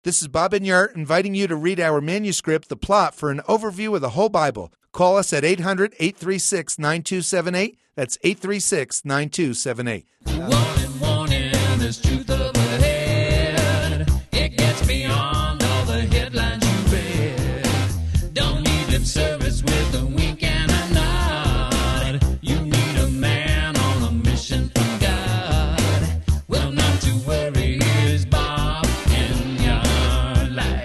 This is Bob Enyart inviting you to read our manuscript, The Plot, for an overview of the whole Bible. Call us at 800-836-9278. That's 836-9278. Warning, warning, there's truth up ahead. It gets beyond all the headlines you read. Don't need lip service with a wink and a nod. You need a man on a mission from God. Well, not to worry, here's Bob Enyart Live.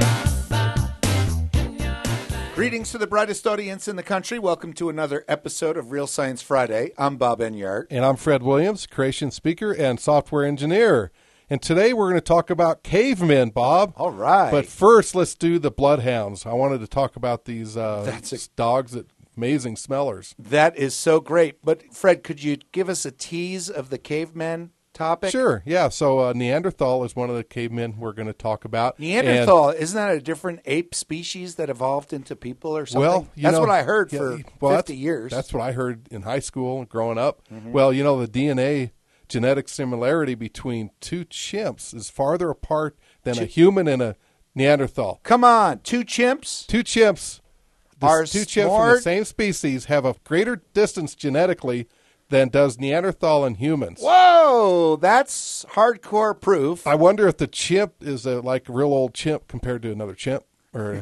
Greetings to the brightest audience in the country. Welcome to another episode of Real Science Friday. I'm Bob Enyart. And I'm Fred Williams, creation speaker and software engineer. And today we're going to talk about cavemen, Bob. All right. But first, let's do the bloodhounds. I wanted to talk about these dogs that amazing smellers. That is so great. But, Fred, could you give us a tease of the cavemen topic? Sure, yeah. So Neanderthal is one of the cavemen we're going to talk about. Neanderthal, isn't that a different ape species that evolved into people or something? Well, that's what I heard for 50 years. That's what I heard in high school and growing up. Mm-hmm. Well, you know, the DNA genetic similarity between two chimps is farther apart than a human and a Neanderthal. Come on, two chimps? Two chimps. Are two chimps from the same species have a greater distance genetically than does Neanderthal and humans. Whoa, that's hardcore proof. I wonder if the chimp is like a real old chimp compared to another chimp. Or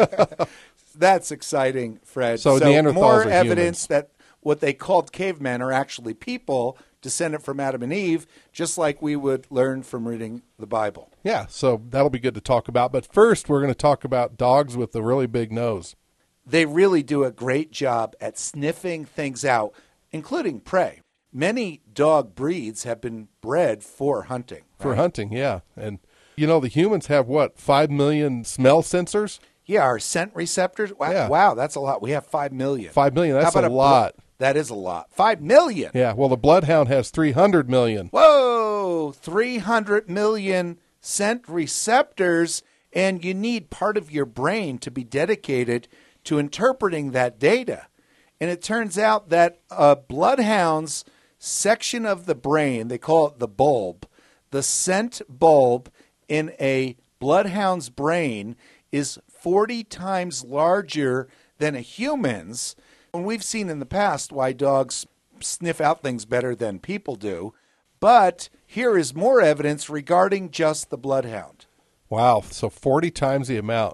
That's exciting, Fred. So Neanderthals more are evidence humans. that what they called cavemen are actually people descended from Adam and Eve, just like we would learn from reading the Bible. Yeah, so that'll be good to talk about. But first, we're going to talk about dogs with a really big nose. They really do a great job at sniffing things out, including prey. Many dog breeds have been bred for hunting. For hunting, yeah. And, you know, the humans have, 5 million smell sensors? Yeah, our scent receptors. Wow, Yeah. wow, that's a lot. We have 5 million. 5 million, that's How about a lot. That is a lot. 5 million. Yeah, well, the bloodhound has 300 million. Whoa, 300 million scent receptors, and you need part of your brain to be dedicated to interpreting that data. And it turns out that a bloodhound's section of the brain, they call it the bulb, the scent bulb in a bloodhound's brain is 40 times larger than a human's. And we've seen in the past why dogs sniff out things better than people do. But here is more evidence regarding just the bloodhound. Wow, so 40 times the amount.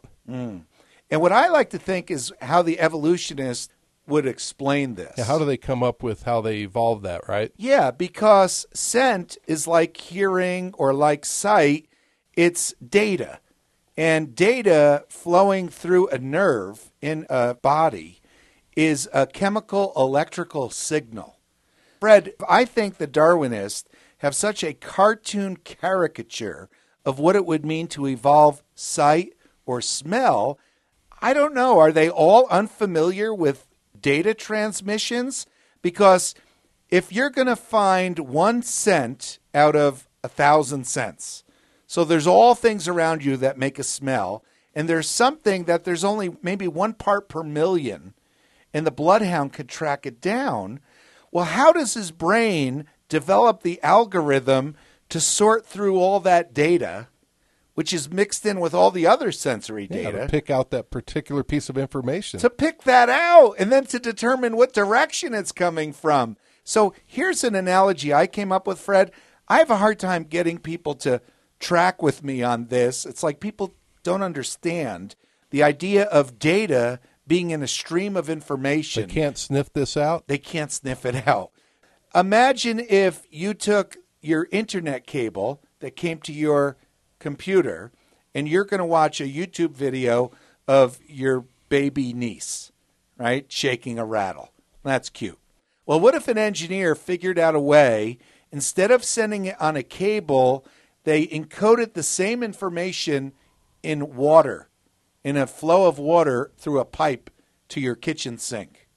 And what I like to think is how the evolutionists would explain this. Yeah, how do they come up with how they evolved that, right? Yeah, because scent is like hearing or like sight. It's data. And data flowing through a nerve in a body is a chemical electrical signal. Fred, I think the Darwinists have such a cartoon caricature of what it would mean to evolve sight or smell. I don't know. Are they all unfamiliar with data transmissions? Because if you're going to find one scent out of 1,000 scents, so there's all things around you that make a smell, and there's something that there's only maybe 1 part per million, and the bloodhound could track it down. Well, how does his brain develop the algorithm to sort through all that data, which is mixed in with all the other sensory data? To pick out that particular piece of information. To pick that out, and then to determine what direction it's coming from. So here's an analogy I came up with, Fred. I have a hard time getting people to track with me on this. It's like people don't understand the idea of data being in a stream of information. They can't sniff this out? They can't sniff it out. Imagine if you took your internet cable that came to your computer and you're going to watch a YouTube video of your baby niece, right, shaking a rattle. That's cute. Well, what if an engineer figured out a way, instead of sending it on a cable, they encoded the same information in water, in a flow of water through a pipe to your kitchen sink.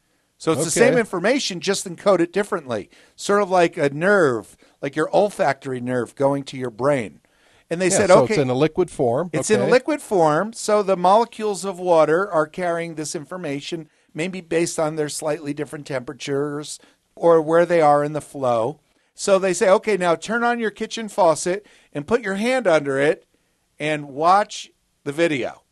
So it's the same information, just encoded differently. Sort of like a nerve, like your olfactory nerve going to your brain. And they said, so okay. It's in a liquid form. It's in a liquid form, so the molecules of water are carrying this information, maybe based on their slightly different temperatures or where they are in the flow. So they say, okay, now turn on your kitchen faucet and put your hand under it and watch the video.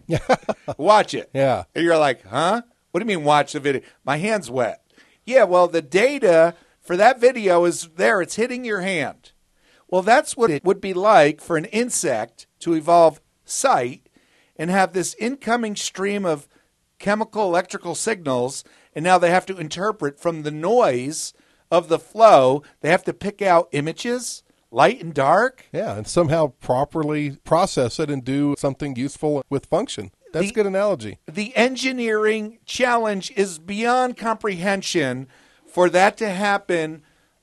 Watch it. Yeah. And you're like, huh? What do you mean watch the video? My hand's wet. Yeah, well, the data for that video is there. It's hitting your hand. Well, that's what it would be like for an insect to evolve sight and have this incoming stream of chemical, electrical signals, and now they have to interpret from the noise of the flow. They have to pick out images, light and dark. Yeah, and somehow properly process it and do something useful with function. That's a good analogy. The engineering challenge is beyond comprehension for that to happen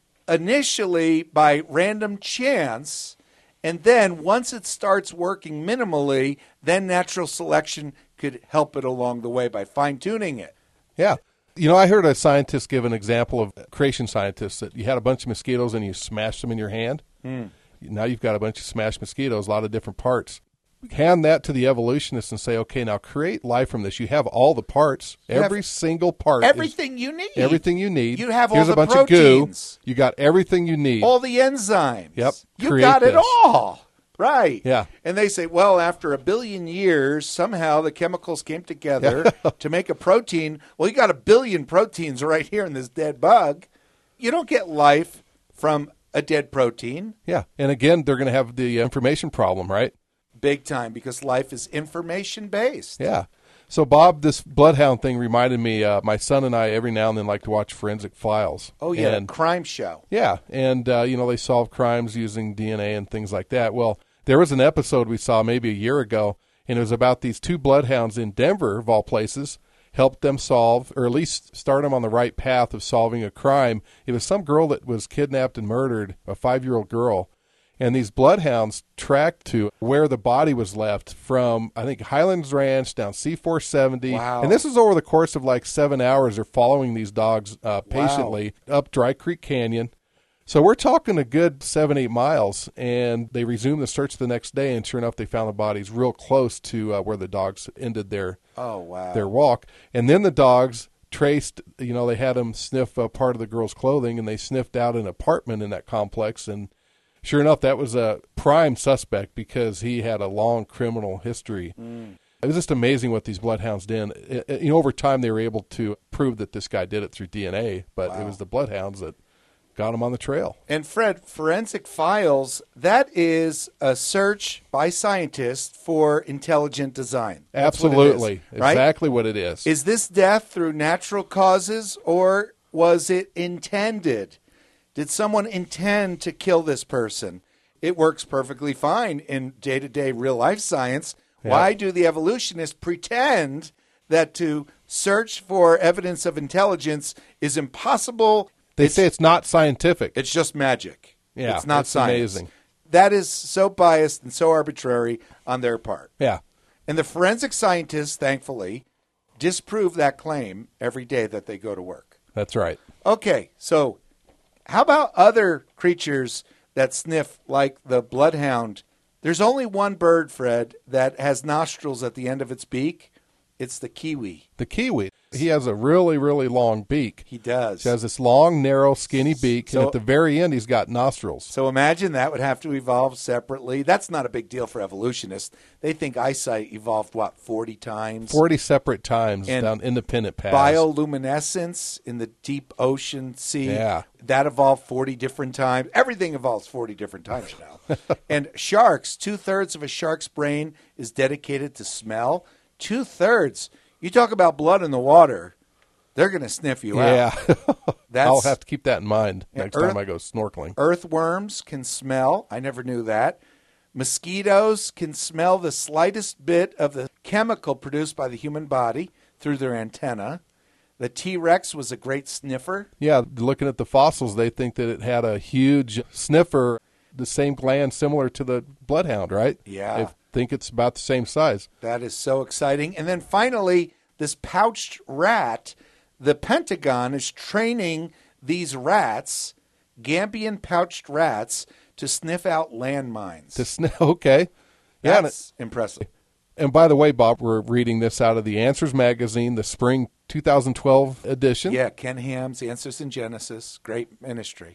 initially by random chance, and then once it starts working minimally, then natural selection could help it along the way by fine-tuning it. Yeah. You know, I heard a scientist give an example of creation scientists that you had a bunch of mosquitoes and you smashed them in your hand. Now you've got a bunch of smashed mosquitoes, a lot of different parts. Hand that to the evolutionists and say, okay, now create life from this. You have all the parts, every single part. Everything you need. Everything you need. You have Here's all the a bunch proteins. of goo. You got everything you need. All the enzymes. Yep. You Create got it this. all. Right. Yeah. And they say, well, after 1 billion years, somehow the chemicals came together to make a protein. Well, you got 1 billion proteins right here in this dead bug. You don't get life from a dead protein. Yeah. And again, they're going to have the information problem, right? Big time, because life is information-based. Yeah. So, Bob, this bloodhound thing reminded me, my son and I every now and then like to watch Forensic Files. Oh, yeah, And, crime show. yeah. And, they solve crimes using DNA and things like that. Well, there was an episode we saw maybe a year ago, and it was about these 2 bloodhounds in Denver, of all places, helped them solve, or at least start them on the right path of solving a crime. It was some girl that was kidnapped and murdered, a 5-year-old girl. And these bloodhounds tracked to where the body was left from, I think, Highlands Ranch down C-470. Wow. And this is over the course of like 7 hours. They're following these dogs patiently up Dry Creek Canyon. So we're talking a good 7-8 miles. And they resumed the search the next day. And sure enough, they found the bodies real close to where the dogs ended their walk. And then the dogs traced, they had them sniff part of the girl's clothing. And they sniffed out an apartment in that complex. And sure enough, that was a prime suspect because he had a long criminal history. It was just amazing what these bloodhounds did. Over time, they were able to prove that this guy did it through DNA, but it was the bloodhounds that got him on the trail. And Fred, Forensic Files, that is a search by scientists for intelligent design. That's Absolutely. What it is, right? Exactly what it is. Is this death through natural causes, or was it intended? Did someone intend to kill this person? It works perfectly fine in day-to-day real-life science. Yeah. Why do the evolutionists pretend that to search for evidence of intelligence is impossible? They say it's not scientific. It's just magic. Yeah, it's not it's science. amazing. That is so biased and so arbitrary on their part. Yeah. And the forensic scientists, thankfully, disprove that claim every day that they go to work. That's right. Okay, so how about other creatures that sniff like the bloodhound? There's only one bird, Fred, that has nostrils at the end of its beak. It's the kiwi. The kiwi. He has a really, really long beak. He does. He has this long, narrow, skinny beak, So- and at the very end, he's got nostrils. So imagine that would have to evolve separately. That's not a big deal for evolutionists. They think eyesight evolved, 40 times? 40 separate times And down independent paths. Bioluminescence in the deep ocean sea. Yeah. That evolved 40 different times. Everything evolves 40 different times now. And sharks, 2/3 of a shark's brain is dedicated to smell. 2/3. You talk about blood in the water, they're going to sniff you out. Yeah. That's, I'll have to keep that in mind Yeah, next time I go snorkeling. Earthworms can smell. I never knew that. Mosquitoes can smell the slightest bit of the chemical produced by the human body through their antenna. The T-Rex was a great sniffer. Yeah, looking at the fossils, they think that it had a huge sniffer, the same gland similar to the bloodhound, right? Yeah. They think it's about the same size. That is so exciting. And then finally, this pouched rat, the Pentagon is training these rats, Gambian pouched rats, to sniff out landmines. Okay. Yeah. That's impressive. And by the way, Bob, we're reading this out of the Answers magazine, the spring 2012 edition. Yeah, Ken Ham's Answers in Genesis, great ministry.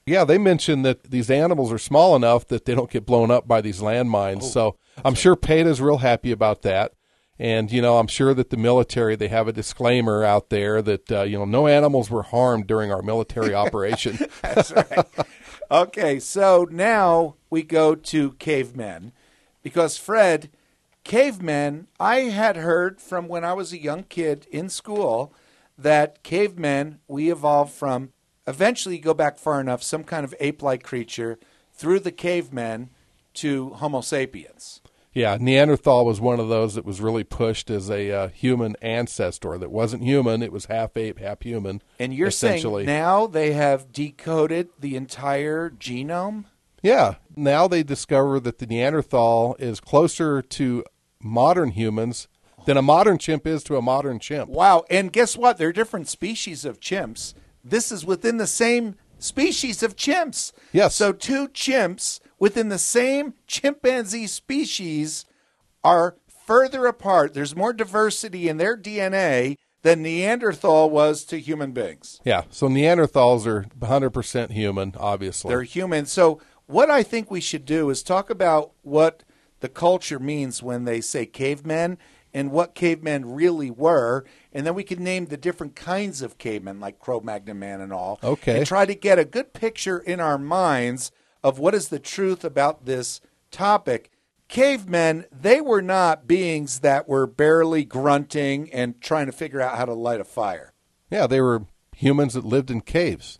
Yeah, they mentioned that these animals are small enough that they don't get blown up by these landmines. So I'm sure PETA's real happy about that. And, I'm sure that the military, they have a disclaimer out there that, no animals were harmed during our military operation. That's right. Okay, so now we go to cavemen. Because, Fred, cavemen, I had heard from when I was a young kid in school that cavemen, we evolved from, eventually go back far enough, some kind of ape-like creature, through the cavemen to Homo sapiens. Yeah, Neanderthal was one of those that was really pushed as a human ancestor that wasn't human. It was half ape, half human. And you're saying now they have decoded the entire genome? Yeah. Now they discover that the Neanderthal is closer to modern humans than a modern chimp is to a modern chimp. Wow. And guess what? There are different species of chimps. This is within the same species of chimps. Yes. So two chimps within the same chimpanzee species are further apart. There's more diversity in their DNA than Neanderthal was to human beings. Yeah. So Neanderthals are 100% human, obviously. They're human. So what I think we should do is talk about what the culture means when they say cavemen and what cavemen really were, and then we can name the different kinds of cavemen, like Cro-Magnon man and all. Okay. And try to get a good picture in our minds of what is the truth about this topic. Cavemen, they were not beings that were barely grunting and trying to figure out how to light a fire. Yeah, they were humans that lived in caves.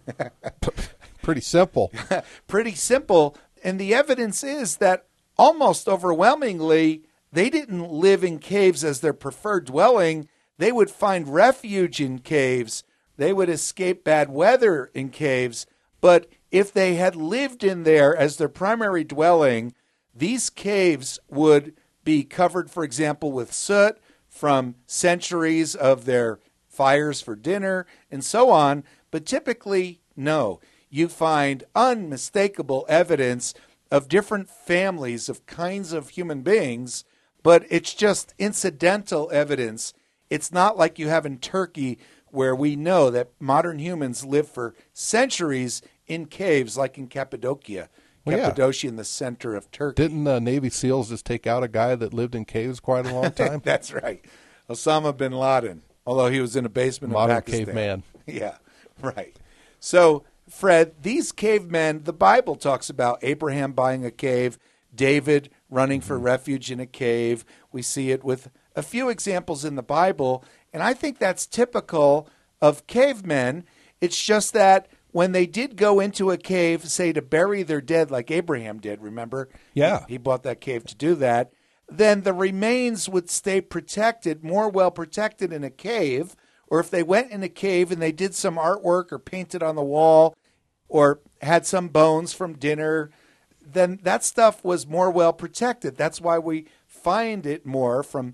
Pretty simple. Pretty simple. And the evidence is that almost overwhelmingly, they didn't live in caves as their preferred dwelling. They would find refuge in caves. They would escape bad weather in caves. But if they had lived in there as their primary dwelling, these caves would be covered, for example, with soot from centuries of their fires for dinner and so on. But typically, no. You find unmistakable evidence of different families of kinds of human beings, but it's just incidental evidence. It's not like you have in Turkey where we know that modern humans live for centuries in caves like in Cappadocia. Well, Cappadocia in the center of Turkey. Didn't Navy SEALs just take out a guy that lived in caves quite a long time? That's right. Osama bin Laden, although he was in a basement Modern in Pakistan. caveman. Yeah, right. So, Fred, these cavemen, the Bible talks about Abraham buying a cave, David running for refuge in a cave. We see it with a few examples in the Bible, and I think that's typical of cavemen. It's just that when they did go into a cave, say, to bury their dead like Abraham did, remember? Yeah. He bought that cave to do that. Then the remains would stay protected, more well protected in a cave. Or if they went in a cave and they did some artwork or painted on the wall or had some bones from dinner, then that stuff was more well protected. That's why we find it more from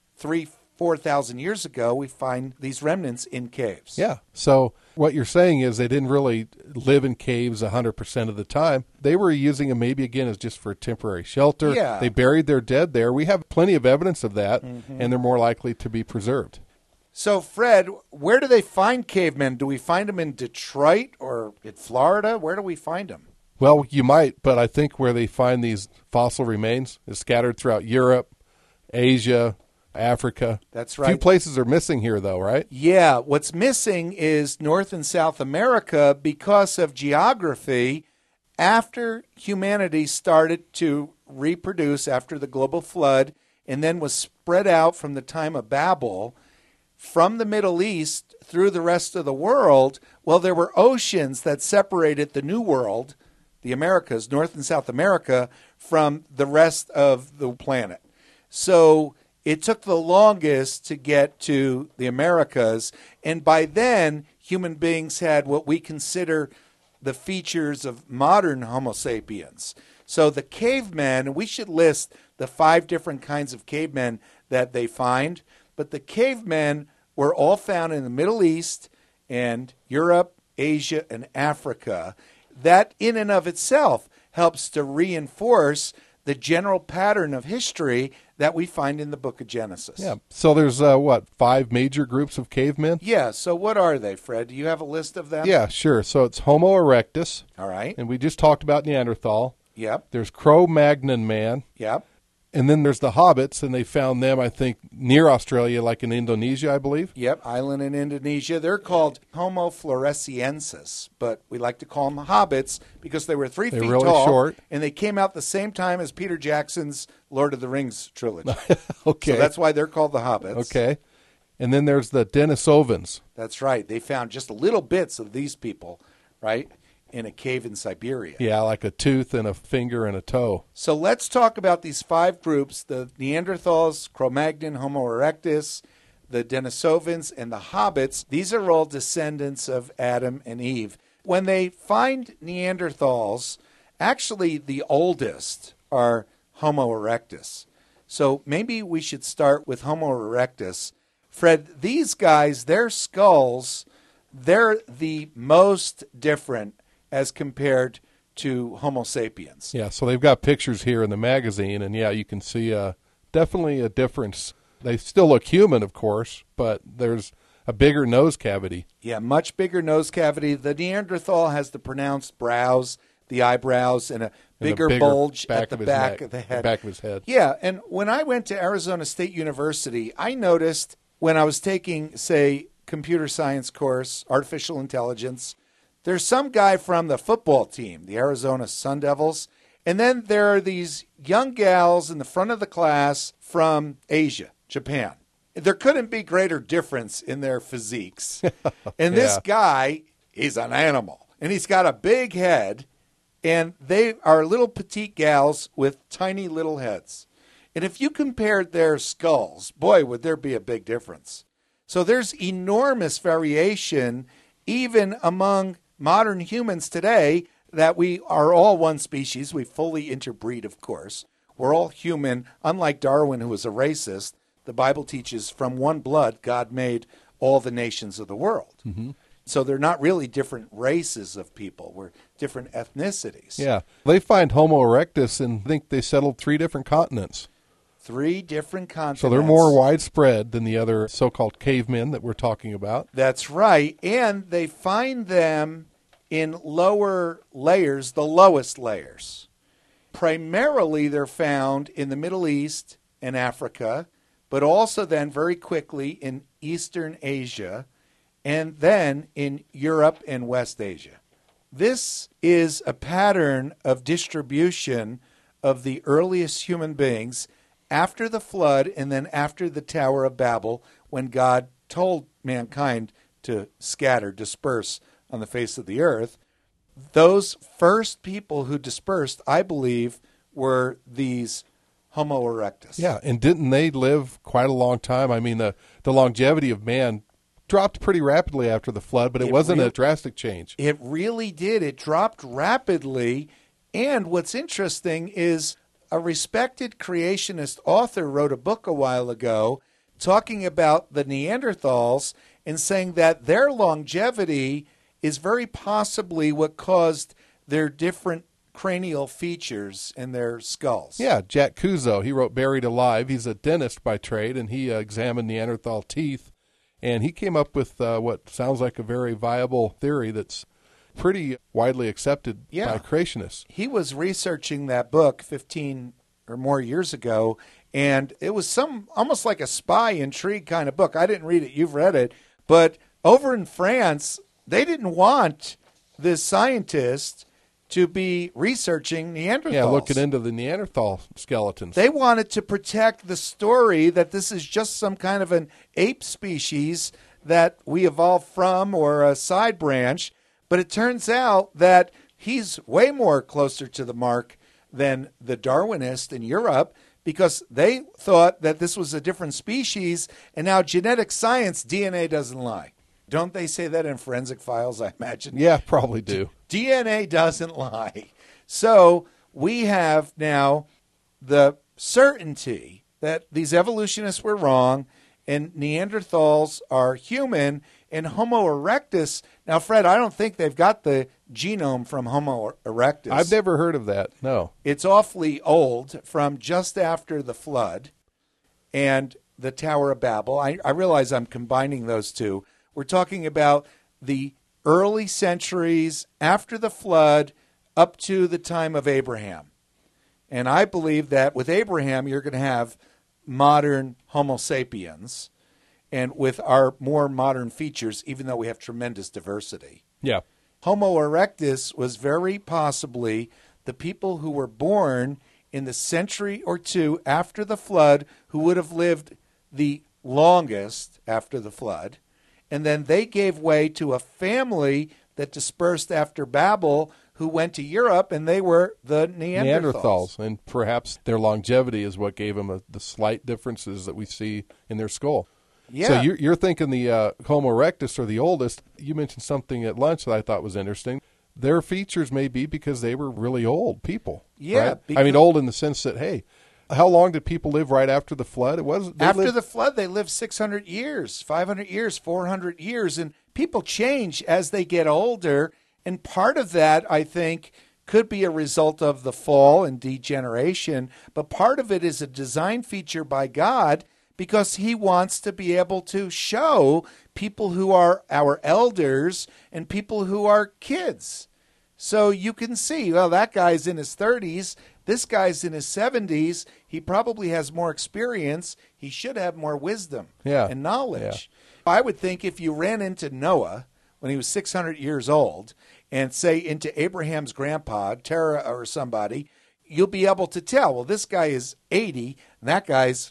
3,000-4,000 years ago. We find these remnants in caves. Yeah. So what you're saying is they didn't really live in caves 100% of the time. They were using them maybe, again, as just for temporary shelter. Yeah. They buried their dead there. We have plenty of evidence of that, and they're more likely to be preserved. So, Fred, where do they find cavemen? Do we find them in Detroit or in Florida? Where do we find them? Well, you might, but I think where they find these fossil remains is scattered throughout Europe, Asia, Africa. That's A right. few places are missing here, though, right? Yeah, what's missing is North and South America because of geography. After humanity started to reproduce after the global flood and then was spread out from the time of Babel, from the Middle East through the rest of the world, well, there were oceans that separated the New World, the Americas, North and South America, from the rest of the planet. So it took the longest to get to the Americas, and by then, human beings had what we consider the features of modern Homo sapiens. So the cavemen, we should list the 5 different kinds of cavemen that they find, but the cavemen were all found in the Middle East and Europe, Asia, and Africa. That in and of itself helps to reinforce the general pattern of history that we find in the book of Genesis. Yeah. So there's, 5 major groups of cavemen? Yeah, so what are they, Fred? Do you have a list of them? Yeah, sure. So it's Homo erectus, All right. and we just talked about Neanderthal. Yep. There's Cro-Magnon man, Yep. and then there's the hobbits, and they found them, I think, near Australia, like in Indonesia, I believe. Yep, island in Indonesia. They're called Homo floresiensis, but we like to call them hobbits because they were 3 They're feet really tall, short. and they came out the same time as Peter Jackson's Lord of the Rings trilogy. Okay. So that's why they're called the hobbits. Okay. And then there's the Denisovans. That's right. They found just little bits of these people, right, in a cave in Siberia. Yeah, like a tooth and a finger and a toe. So let's talk about these 5 groups, the Neanderthals, Cro-Magnon, Homo erectus, the Denisovans, and the hobbits. These are all descendants of Adam and Eve. When they find Neanderthals, actually the oldest are Homo erectus. So maybe we should start with Homo erectus. Fred, these guys, their skulls, they're the most different as compared to Homo sapiens. Yeah, so they've got pictures here in the magazine, and yeah, you can see definitely a difference. They still look human, of course, but there's a bigger nose cavity. Yeah, much bigger nose cavity. The Neanderthal has the pronounced brows, the eyebrows, and a bigger bulge at the back of the head. Back of his head. Yeah, and when I went to Arizona State University, I noticed when I was taking, say, computer science course, artificial intelligence, there's some guy from the football team, the Arizona Sun Devils, and then there are these young gals in the front of the class from Asia, Japan. There couldn't be greater difference in their physiques. And this guy, he's an animal, and he's got a big head, and they are little petite gals with tiny little heads. And if you compared their skulls, boy, would there be a big difference. So there's enormous variation even among modern humans today, that we are all one species. We fully interbreed, of course. We're all human. Unlike Darwin, who was a racist, the Bible teaches from one blood, God made all the nations of the world. Mm-hmm. So they're not really different races of people. We're different ethnicities. Yeah. They find Homo erectus and think they settled 3 different continents. 3 different continents. So they're more widespread than the other so-called cavemen that we're talking about. That's right. And they find them in lower layers, the lowest layers. Primarily, they're found in the Middle East and Africa, but also then very quickly in Eastern Asia, and then in Europe and West Asia. This is a pattern of distribution of the earliest human beings after the flood and then after the Tower of Babel, when God told mankind to scatter, disperse on the face of the earth. Those first people who dispersed, I believe, were these Homo erectus. Yeah, and didn't they live quite a long time? I mean, the longevity of man dropped pretty rapidly after the flood, but it wasn't a drastic change. It really did. It dropped rapidly. And what's interesting is a respected creationist author wrote a book a while ago talking about the Neanderthals and saying that their longevity is very possibly what caused their different cranial features in their skulls. Yeah, Jack Kuzo, he wrote Buried Alive. He's a dentist by trade, and he examined Neanderthal teeth, and he came up with what sounds like a very viable theory that's pretty widely accepted by creationists. He was researching that book 15 or more years ago, and it was almost like a spy intrigue kind of book. I didn't read it. You've read it. But over in France, they didn't want this scientist to be researching Neanderthals. Yeah, looking into the Neanderthal skeletons. They wanted to protect the story that this is just some kind of an ape species that we evolved from or a side branch. But it turns out that he's way more closer to the mark than the Darwinist in Europe, because they thought that this was a different species, and now genetic science, DNA doesn't lie. Don't they say that in forensic files, I imagine? Yeah, probably do. DNA doesn't lie. So we have now the certainty that these evolutionists were wrong, and Neanderthals are human, and Homo erectus. Now, Fred, I don't think they've got the genome from Homo erectus. I've never heard of that. No. It's awfully old, from just after the flood and the Tower of Babel. I realize I'm combining those two. We're talking about the early centuries after the flood up to the time of Abraham. And I believe that with Abraham, you're going to have modern Homo sapiens, and with our more modern features, even though we have tremendous diversity. Yeah. Homo erectus was very possibly the people who were born in the century or two after the flood, who would have lived the longest after the flood. And then they gave way to a family that dispersed after Babel, who went to Europe, and they were the Neanderthals. And perhaps their longevity is what gave them the slight differences that we see in their skull. Yeah. So you're thinking the Homo erectus are the oldest. You mentioned something at lunch that I thought was interesting. Their features may be because they were really old people. Yeah. Right? I mean, old in the sense that, hey, how long did people live right after the flood? After the flood, they lived 600 years, 500 years, 400 years. And people change as they get older. And part of that, I think, could be a result of the fall and degeneration. But part of it is a design feature by God, because he wants to be able to show people who are our elders and people who are kids. So you can see, well, that guy's in his 30s. This guy's in his 70s. He probably has more experience. He should have more wisdom and knowledge. Yeah. I would think if you ran into Noah when he was 600 years old and say into Abraham's grandpa, Terah or somebody, you'll be able to tell, well, this guy is 80 and that guy's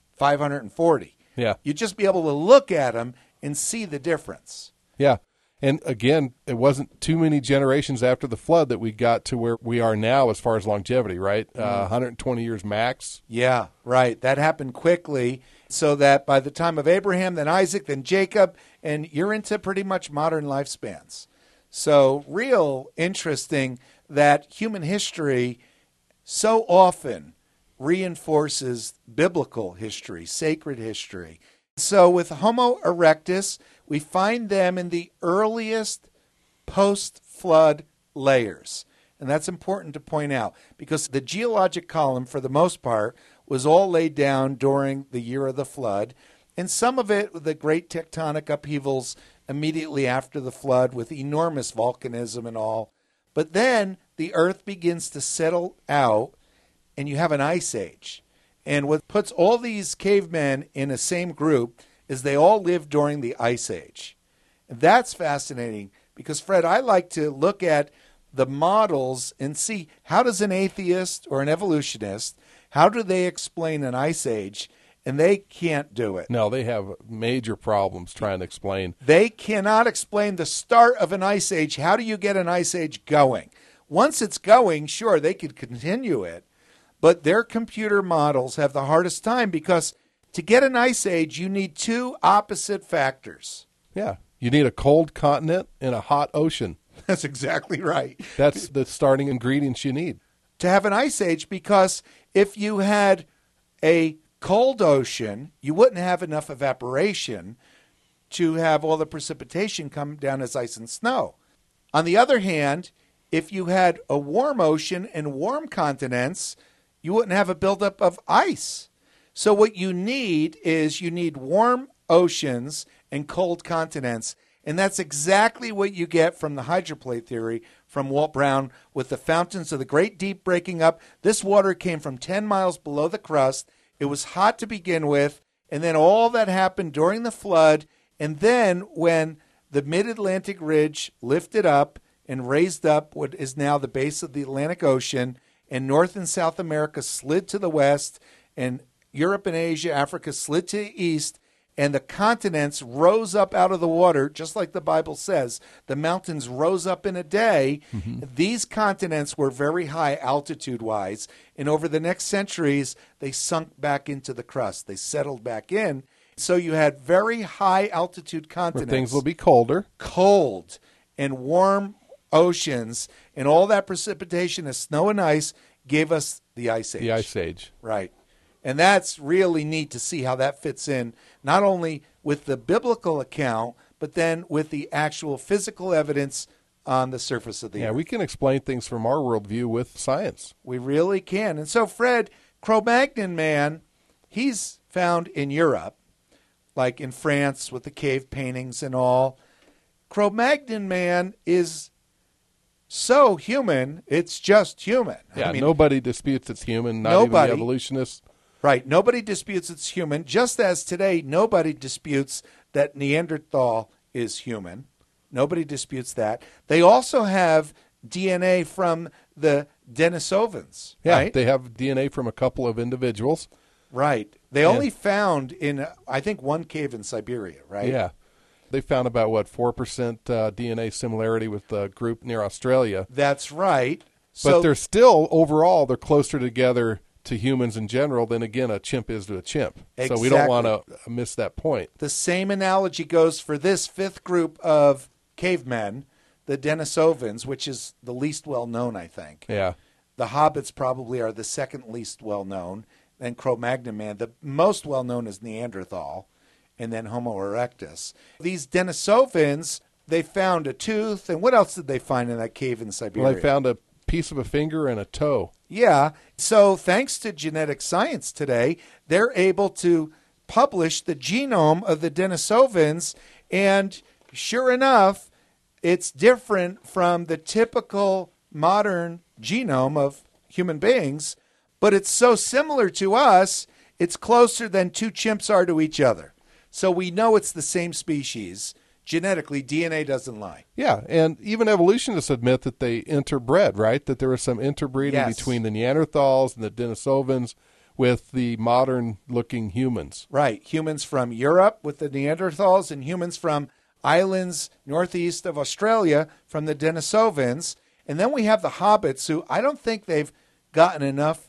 540. Yeah. You'd just be able to look at him and see the difference. Yeah. And again, it wasn't too many generations after the flood that we got to where we are now as far as longevity, right? 120 years max. Yeah, right. That happened quickly, so that by the time of Abraham, then Isaac, then Jacob, and you're into pretty much modern lifespans. So real interesting that human history so often reinforces biblical history, sacred history. So with Homo erectus, we find them in the earliest post-flood layers. And that's important to point out, because the geologic column, for the most part, was all laid down during the year of the flood, and some of it with the great tectonic upheavals immediately after the flood with enormous volcanism and all. But then the earth begins to settle out, and you have an ice age. And what puts all these cavemen in the same group is they all lived during the ice age. And that's fascinating because, Fred, I like to look at the models and see, how does an atheist or an evolutionist, how do they explain an ice age? And they can't do it. No, they have major problems trying to explain. They cannot explain the start of an ice age. How do you get an ice age going? Once it's going, sure, they could continue it. But their computer models have the hardest time, because to get an ice age, you need two opposite factors. Yeah. You need a cold continent and a hot ocean. That's exactly right. That's the starting ingredients you need to have an ice age, because if you had a cold ocean, you wouldn't have enough evaporation to have all the precipitation come down as ice and snow. On the other hand, if you had a warm ocean and warm continents, you wouldn't have a buildup of ice. So what you need is warm oceans and cold continents. And that's exactly what you get from the hydroplate theory from Walt Brown, with the fountains of the Great Deep breaking up. This water came from 10 miles below the crust. It was hot to begin with. And then all that happened during the flood. And then when the mid-Atlantic ridge lifted up and raised up what is now the base of the Atlantic Ocean, and North and South America slid to the west, and Europe and Asia, Africa slid to the east, and the continents rose up out of the water, just like the Bible says. The mountains rose up in a day. Mm-hmm. These continents were very high altitude-wise, and over the next centuries, they sunk back into the crust. They settled back in. So you had very high altitude continents. Where things will be colder. Cold and warm oceans, and all that precipitation of snow and ice gave us the Ice Age. The Ice Age. Right. And that's really neat to see how that fits in, not only with the biblical account, but then with the actual physical evidence on the surface of the Yeah, earth. we can explain things from our worldview with science. We really can. And so, Fred, Cro-Magnon man, he's found in Europe, like in France with the cave paintings and all. Cro-Magnon man is so human, it's just human. Yeah, I mean, nobody disputes it's human, not Nobody. even the evolutionists. right. Nobody disputes it's human, just as today nobody disputes that Neanderthal is human. Nobody disputes that. They also have DNA from the Denisovans, Yeah, right? they have DNA from a couple of individuals. Right. They only found in, I think, one cave in Siberia, right? Yeah. They found about, 4% DNA similarity with the group near Australia. That's right. But they're still, overall, they're closer together to humans in general than, again, a chimp is to a chimp. So we don't want to miss that point. the same analogy goes for this fifth group of cavemen, the Denisovans, which is the least well-known, I think. Yeah. The hobbits probably are the second least well-known, then Cro-Magnon man. The most well-known is Neanderthal, and then Homo erectus. These Denisovans, they found a tooth, and what else did they find in that cave in Siberia? Well, they found a piece of a finger and a toe. Yeah. So thanks to genetic science today, they're able to publish the genome of the Denisovans, and sure enough, it's different from the typical modern genome of human beings, but it's so similar to us, it's closer than two chimps are to each other. So we know it's the same species. Genetically, DNA doesn't lie. Yeah, and even evolutionists admit that they interbred, right? That there was some interbreeding Yes. between the Neanderthals and the Denisovans with the modern-looking humans. Right. Humans from Europe with the Neanderthals and humans from islands northeast of Australia from the Denisovans. And then we have the hobbits, who I don't think they've gotten enough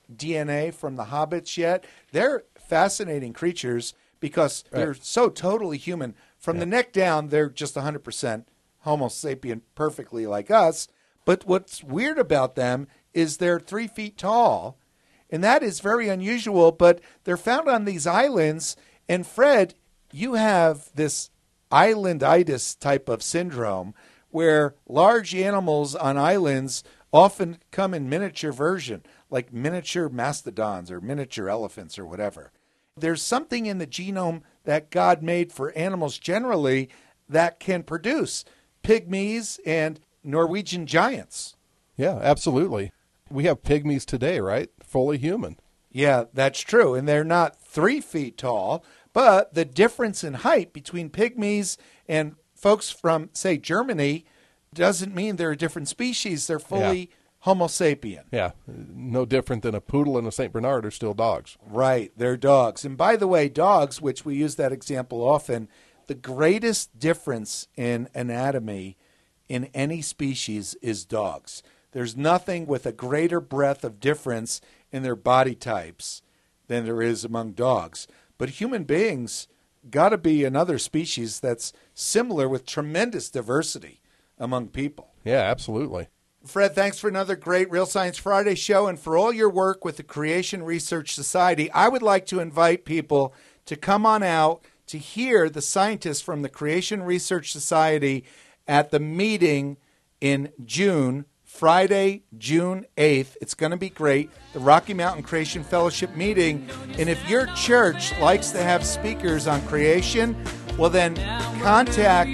DNA from the hobbits yet. They're fascinating creatures because they're so totally human. From the neck down, they're just 100% Homo sapien, perfectly like us. But what's weird about them is they're 3 feet tall, and that is very unusual, but they're found on these islands. And Fred, you have this islanditis type of syndrome where large animals on islands often come in miniature version, like miniature mastodons or miniature elephants or whatever. There's something in the genome that God made for animals generally that can produce pygmies and Norwegian giants. Yeah, absolutely. We have pygmies today, right? Fully human. Yeah, that's true. And they're not 3 feet tall, but the difference in height between pygmies and folks from, say, Germany doesn't mean they're a different species. They're fully Homo sapien. Yeah, no different than a poodle and a St. Bernard are still dogs. Right, they're dogs. And by the way, dogs, which we use that example often, the greatest difference in anatomy in any species is dogs. There's nothing with a greater breadth of difference in their body types than there is among dogs. But human beings got to be another species that's similar with tremendous diversity among people. Yeah, absolutely. Fred, thanks for another great Real Science Friday show and for all your work with the Creation Research Society. I would like to invite people to come on out to hear the scientists from the Creation Research Society at the meeting in June, Friday, June 8th. It's going to be great, the Rocky Mountain Creation Fellowship meeting. And if your church likes to have speakers on creation, well then contact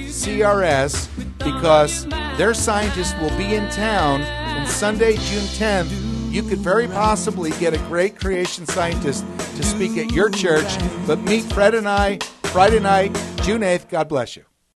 CRS because their scientists will be in town on Sunday, June 10th. You could very possibly get a great creation scientist to speak at your church. But meet Fred and I Friday night, June 8th. God bless you.